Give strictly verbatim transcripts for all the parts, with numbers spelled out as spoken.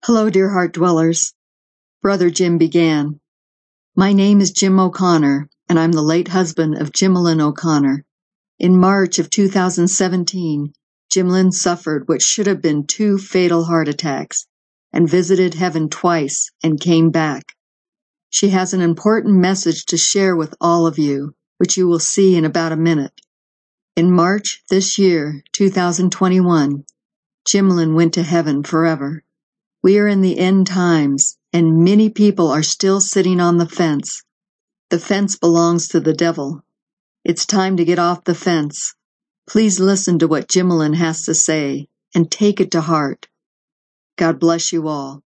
Hello, dear heart dwellers. Brother Jim began. My name is Jim O'Connor, and I'm the late husband of Jimlyn O'Connor. In March of two thousand seventeen, Jimlyn suffered what should have been two fatal heart attacks and visited heaven twice and came back. She has an important message to share with all of you, which you will see in about a minute. In March this year, two thousand twenty-one, Jimlyn went to heaven forever. We are in the end times, and many people are still sitting on the fence. The fence belongs to the devil. It's time to get off the fence. Please listen to what Jimlyn has to say, and take it to heart. God bless you all.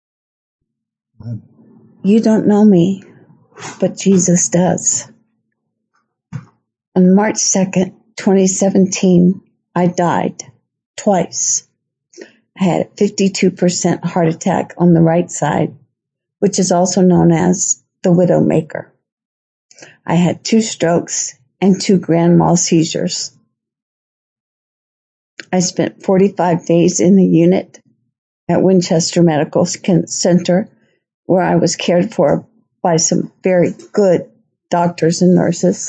You don't know me, but Jesus does. On March second, twenty seventeen, I died twice. I had a fifty-two percent heart attack on the right side, which is also known as the widowmaker. I had two strokes and two grand mal seizures. I spent forty-five days in the unit at Winchester Medical Center, where I was cared for by some very good doctors and nurses.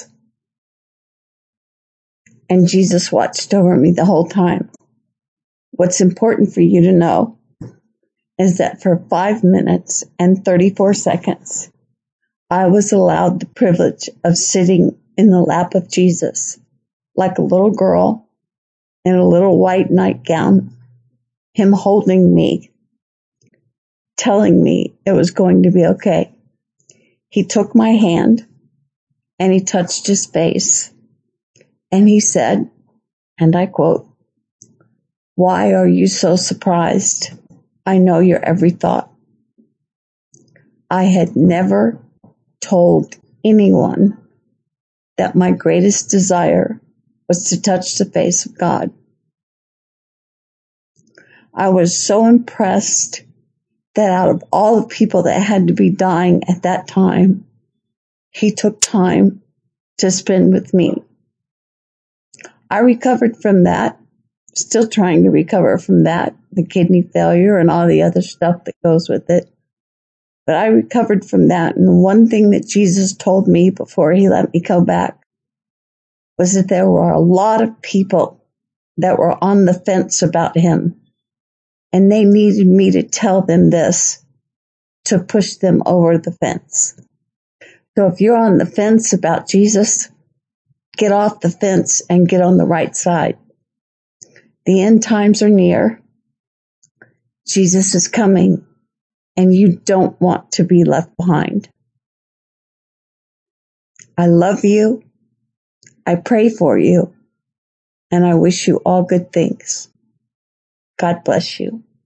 And Jesus watched over me the whole time. What's important for you to know is that for five minutes and thirty-four seconds, I was allowed the privilege of sitting in the lap of Jesus like a little girl in a little white nightgown, him holding me, telling me it was going to be okay. He took my hand and he touched his face and he said, and I quote, "Why are you so surprised? I know your every thought." I had never told anyone that my greatest desire was to touch the face of God. I was so impressed that out of all the people that had to be dying at that time, he took time to spend with me. I recovered from that, still trying to recover from that, the kidney failure and all the other stuff that goes with it. But I recovered from that, and one thing that Jesus told me before he let me go back was that there were a lot of people that were on the fence about him, and they needed me to tell them this to push them over the fence. So if you're on the fence about Jesus, get off the fence and get on the right side. The end times are near. Jesus is coming, and you don't want to be left behind. I love you. I pray for you, and I wish you all good things. God bless you.